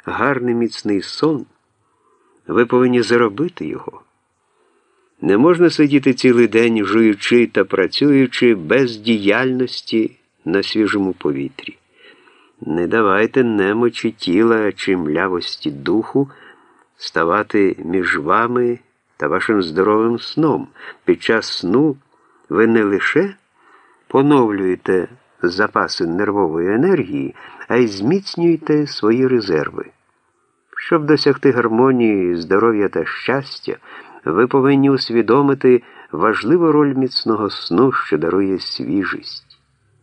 гарний міцний сон, ви повинні заробити його. Не можна сидіти цілий день, жуючи та працюючи без діяльності на свіжому повітрі. Не давайте немочі тіла чи млявості духу ставати між вами та вашим здоровим сном. Під час сну ви не лише поновлюєте запаси нервової енергії, а й зміцнюєте свої резерви. Щоб досягти гармонії, здоров'я та щастя, ви повинні усвідомити важливу роль міцного сну, що дарує свіжість.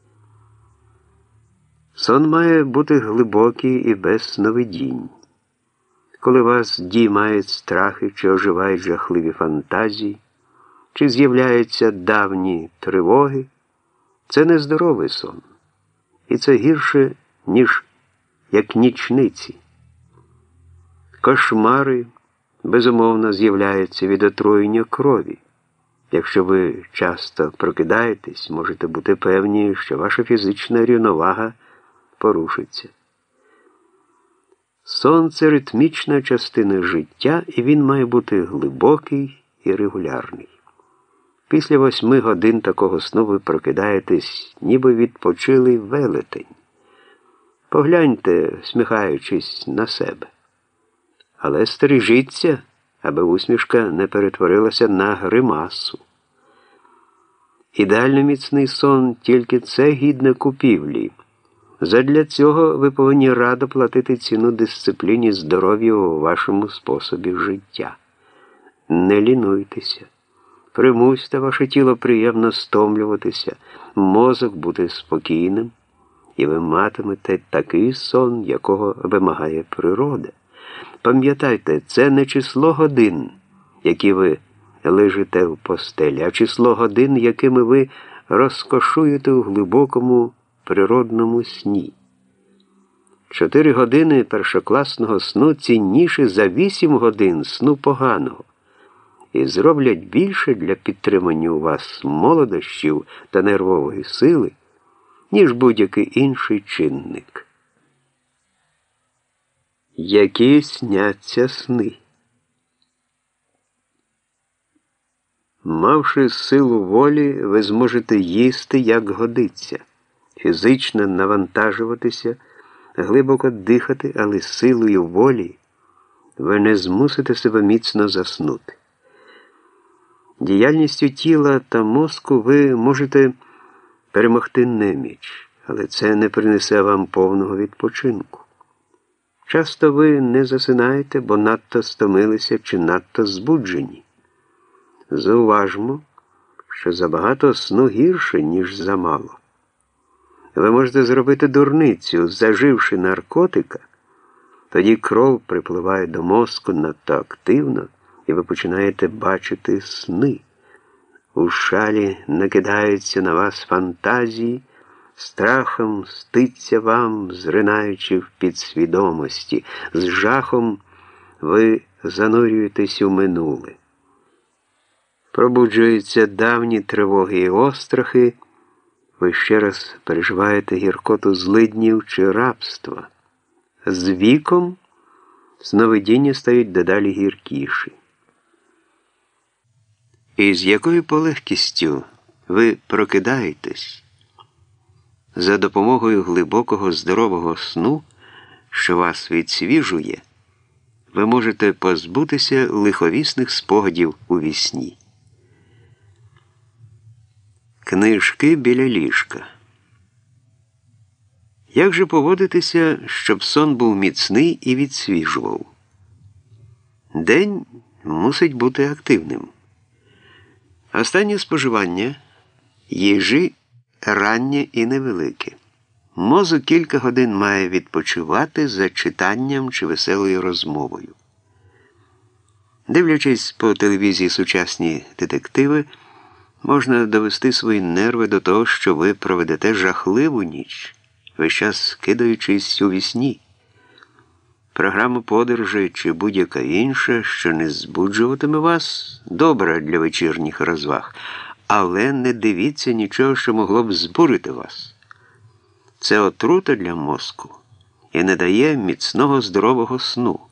Сон має бути глибокий і без сновидінь. Коли вас діймають страхи, чи оживають жахливі фантазії, чи з'являються давні тривоги, це нездоровий сон. І це гірше, ніж як нічниці. Кошмари, безумовно, з'являються від отруєння крові. Якщо ви часто прокидаєтесь, можете бути певні, що ваша фізична рівновага порушиться. Сон – це ритмічна частина життя, і він має бути глибокий і регулярний. Після 8 годин такого сну ви прокидаєтесь, ніби відпочилий велетень. Погляньте, всміхаючись, на себе. Але стережіться, аби усмішка не перетворилася на гримасу. Ідеально міцний сон – тільки це гідне купівлі. Задля цього ви повинні радо платити ціну дисципліні здоров'я у вашому способі життя. Не лінуйтеся. Примусьте ваше тіло приємно стомлюватися, мозок бути спокійним, і ви матимете такий сон, якого вимагає природа. Пам'ятайте, це не число годин, які ви лежите в постелі, а число годин, якими ви розкошуєте у глибокому природному сні. 4 години першокласного сну цінніші за 8 годин сну поганого і зроблять більше для підтримання у вас молодощів та нервової сили, ніж будь-який інший чинник. Які сняться сни? Мавши силу волі, ви зможете їсти, як годиться, фізично навантажуватися, глибоко дихати, але силою волі ви не змусите себе міцно заснути. Діяльністю тіла та мозку ви можете перемогти неміч, але це не принесе вам повного відпочинку. Часто ви не засинаєте, бо надто стомилися чи надто збуджені. Зауважмо, що забагато сну гірше, ніж замало. Ви можете зробити дурницю, заживши наркотика, тоді кров припливає до мозку надто активно, і ви починаєте бачити сни. У шалі накидаються на вас фантазії, страхом мститься вам, зринаючи в підсвідомості. З жахом ви занурюєтесь у минуле. Пробуджуються давні тривоги і острахи, ви ще раз переживаєте гіркоту злиднів чи рабства. З віком сновидіння стають дедалі гіркіші. І з якою полегкістю ви прокидаєтесь за допомогою глибокого здорового сну, що вас відсвіжує, ви можете позбутися лиховісних спогадів у вісні. Книжки біля ліжка. Як же поводитися, щоб сон був міцний і відсвіжував? День мусить бути активним. Останнє споживання їжі раннє і невелике. Мозок кілька годин має відпочивати за читанням чи веселою розмовою. Дивлячись по телевізії сучасні детективи, можна довести свої нерви до того, що ви проведете жахливу ніч, весь час кидаючись у вісні. Програма подорожей чи будь-яка інша, що не збуджуватиме вас, добра для вечірніх розваг, але не дивіться нічого, що могло б збурити вас. Це отрута для мозку і не дає міцного здорового сну.